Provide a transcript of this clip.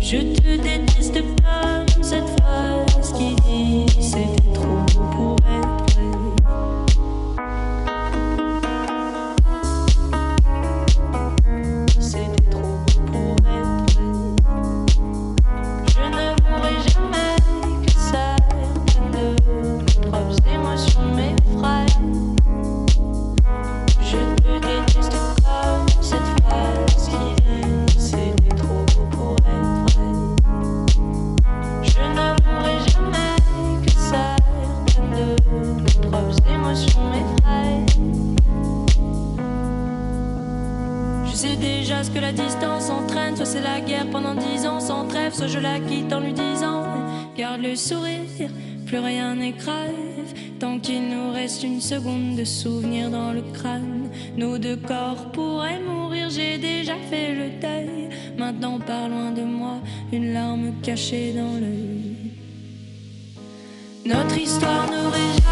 Je te déteste comme cette phrase qui dit c'était trop beau pour être vrai. C'était trop beau pour être vrai. Je n'avouerai jamais que certaines de mes propres émotions m'effraient. Je te déteste comme cette phrase qui dit c'était trop beau pour être vrai. Je n'avouerai jamais que certaines de mes propres émotions m'effraient. Je sais déjà ce que la distance entraîne. Soit c'est la guerre pendant 10 ans sans trêve, soit je la quitte en lui disant garde le sourire, plus rien n'est grave. Tant qu'il nous reste une seconde de souvenir dans le crâne, nos deux corps pourraient mourir, j'ai déjà fait le deuil. Maintenant pars loin de moi, une larme cachée dans l'œil. Notre histoire n'aurait jamais